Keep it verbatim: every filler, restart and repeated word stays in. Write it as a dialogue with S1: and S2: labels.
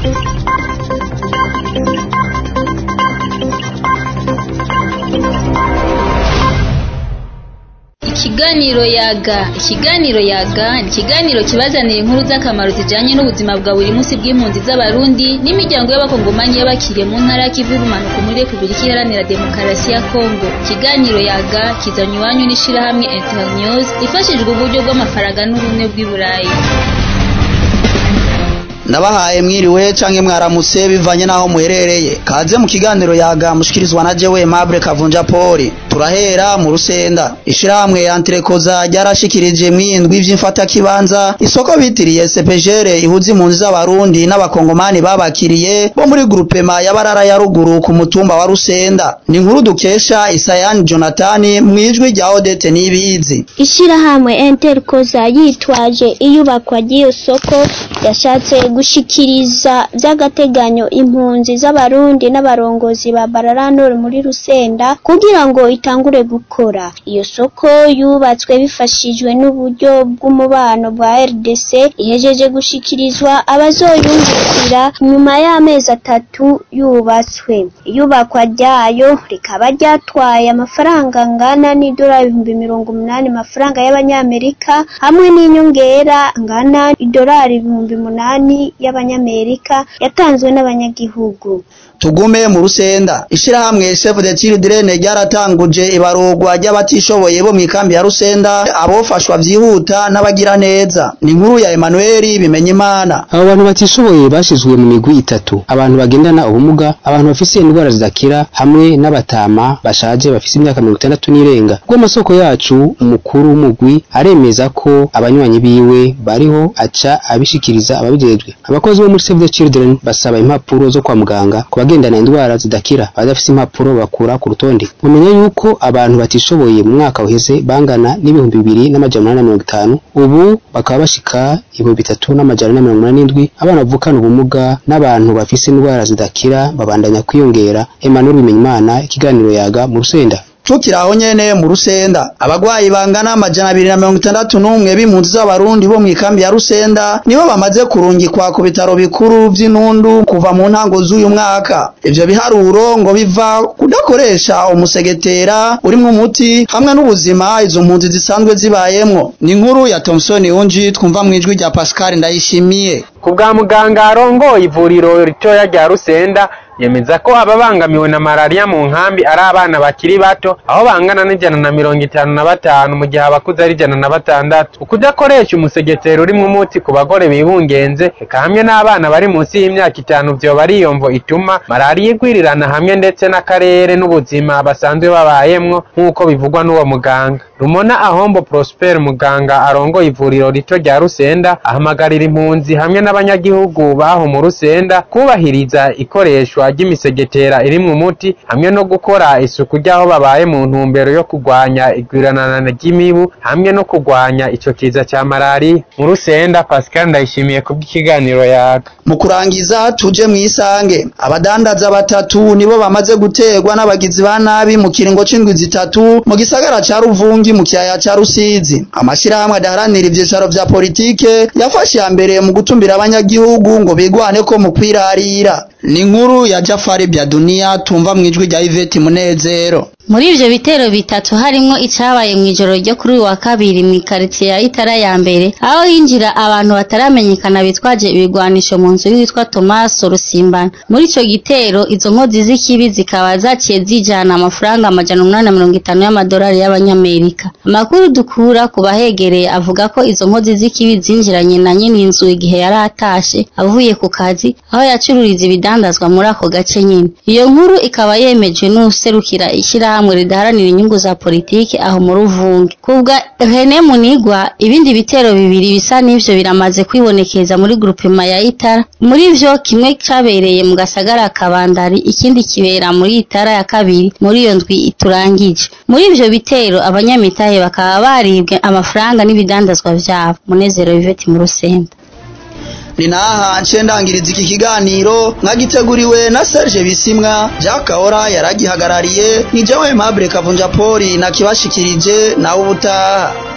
S1: Ikiganiro yaga ikiganiro yaga ni ikiganiro kibazanira inkuru z'akamaro zijanye n'ubuzima bwa buri munsi bw'impunzi z'abarundi n'imiryango y'abakongomanyi y'abakiriye mu ntara y'Kivu y'ubumanuko muri Republika Iharanira Demokarasi ya Kongo. Ikiganiro yaga kizanywe iwanyu n'ishirahamwe Internews ifashijwe uburyo bw'amafaranga n'ubumwe bw'i Burayi.
S2: Nabahaye mwiriwe canke mwaramutse bivanye naho muherereye. Kaze mu kiganiro yaga mushikirizwa na jewe Aimable Kavunja Paul. Turahera mu Rusenda. Ishirahamwe ya Antrekoza ryarashikirije mwindwi vy'imfata kibanza isoko bitiriye C P G R ihuzi impunzi z'abarundi n'abakongomani babakiriye bo muri groupement ya Barara ya ruguru ku mutumba wa Rusenda. Ni inkuru dukesha Isayani Jonathan mwijwi rya Odete Nibizi.
S3: Ishirahamwe Interkoza yitwaje iyubakwa ry'iyo soko yashatse gushikiriza by'agateganyo impunzi z'abarundi n'abarongozi ba Barara Nord muri Rusenda kugira ngo itangure gukora. Iyo soko yubatswe bifashijwe n'uburyo bw'umubano bwa R D C ihejeje gushikirizwa abazoyungukira nyuma y'amezi atatu yubatswe. Iyubakwa ryayo rikaba ryatwaye amafaranga ngana n'idolari ibihumbi mirongo umunani amafaranga y'abanyamerika hamwe n'inyongera ngana idolari ibihumbi umunani y'abanyamerika yatanzwe n'abanyagihugu.
S2: Tugume mu Rusenda. Ishirahamwe Save the Children ryaratanguje ibarogwa ry'abatishoboye bo mwikambi ya Rusenda abofashwa vyihuta n'abagira neza. Ni inkuru ya Emmanuel Bimenyimana.
S4: Abo bantu batishoboye bashizwe mu migwi itatu: abantu bagendana ubumuga, abantu bafise indwara zidakira hamwe n'abatama bashaje bafise imyaka mirongo itandatu n'irenga. Ubwo amasoko yacu umukuru w'umugwi aremeza ko abanywanyi biwe bariho aca abishikiriza ababijejwe. Abakozi bo muri Save the Children basaba impapuro zo kwa muganga bagendana indwara zidakira badafise impapuro bakura ku rutonde. Mumenye yuko abantu batishoboye mu mwaka uheze bangana n'ibihumbi bibiri n'amajana umunani na mirongo itanu, ubu bakaba bashika ibihumbi bitatu n'amajana na mirongo umunani n'indwi. Abana bavukana ubumuga n'abantu bafise indwara zidakira babandanya kwiyongera. Emmanuel Bimenyimana, ikiganiro yaga mu Rusenda.
S2: Tukiraho nyene mu Rusenda, abagwayi bangana amajana abiri na mirongo itandatu n'umwe b'impunzi z'abarundi bo mwikambi ya Rusenda nibo bamaze kurungikwa ku bitaro bikuru vy'Intundu kuva mu ntango z'uyu mwaka. Ivyo biharuro ngo biva kudakoresha umusegetera urimwo umuti hamwe n'ubuzima izo mpunzi zisanzwe zibayemwo. Ni inkuru ya Thomson Unji twumva mwijwi rya Pascal Ndayishimiye.
S5: Kubwa muganga arongoye ivuriro ritoya rya Rusenda yemeza ko ababangamiwe na malaria mu nkambi ari abana bakiri bato aho bangana n'ijana na mirongo itanu na batanu mu gihe abakuze ari ijana na batandatu. Ukudakoresha umusegetero urimwo umuti ku bagore bibungenze eka hamwe n'abana bari munsi y'imyaka itanu vyo bari yomvo ituma malaria igwirirana hamwe ndetse n'akarere n'ubuzima basanzwe babayemwo nk'uko bivugwa n'uwo muganga. Rumona Ahombo Prosper, muganga arongoye ivuriro rito rya Rusenda, ahamagarira impunzi hamwe n'abanyagihugu baho mu Rusenda kubahiriza ikoreshwa ry'imisegetera irimwo umuti hamwe no gukora isuku ry'aho babaye mu ntumbero yo kugwanya igwiranana ry'imibu hamwe no kugwanya ico kiza ca malaria. Mu Rusenda, Pascal Ndayishimiye kubw'ikiganiro yaga.
S2: Mu kurangiza tuje mwisange, abadandaza batatu nibo bamaze gutegwa n'abagizi ba nabi mu kiringo c'indwi zitatu mu gisagara ca Ruvungi mu kiyaya ca Rusizi. Amashirahamwe adaharanira ivyicaro vya politike yafashe ya mbere mu gutumbira abanyagihugu ngo bigwane ko mu kwirarira. Ni inkuru ya Jafari bya Dunia tumva mwijwi rya Yvette Munezero.
S1: Muri ivyo bitero bitatu harimwo icabaye mwijoro ryo kuri wa kabiri mu quartier ya Itara ya mbere aho hinjira abantu bataramenyekana bitwaje ibigwanisho mu nzu yitwa Thomas Rusimbana. Muri ico gitero izo nkozi z'ikibi zikaba zaciye zijana amafaranga amajana umunani na mirongo itanu y'amadolari y'abanyamerika. Amakuru dukura ku bahegereye avuga ko izo nkozi z'ikibi zinjiranye na nyene inzu igihe yari atashe avuye ku kazi aho yacururiza ibidandazwa muri ako gace nyene. Iyo nkuru ikaba yemejwe n'userukira ishira hamwe ridaharanira inyungu za politiki aho mu Ruvungi. Kubwa René Munigwa, ibindi bitero bibiri bisa n'ivyo biramaze kwibonekeza muri groupement ya Itara. Muri vyo kimwe cabereye mu gasagara Kabandari, ikindi kibera muri Itara ya kabiri muri iyo ndwi iturangije. Muri ivyo bitero abanyamitahe bakaba baribwe amafaranga n'ibidandazwa vyabo. Munezero Yvette mu Rusenda.
S2: Ninaha nce ndangiriza iki kiganiro mwagiteguriwe na Serge Bisimwa. Jacques Ora yaragihagarariye, ni jewe Aimable Kavunja Paul na kibashikirije na ubutaha.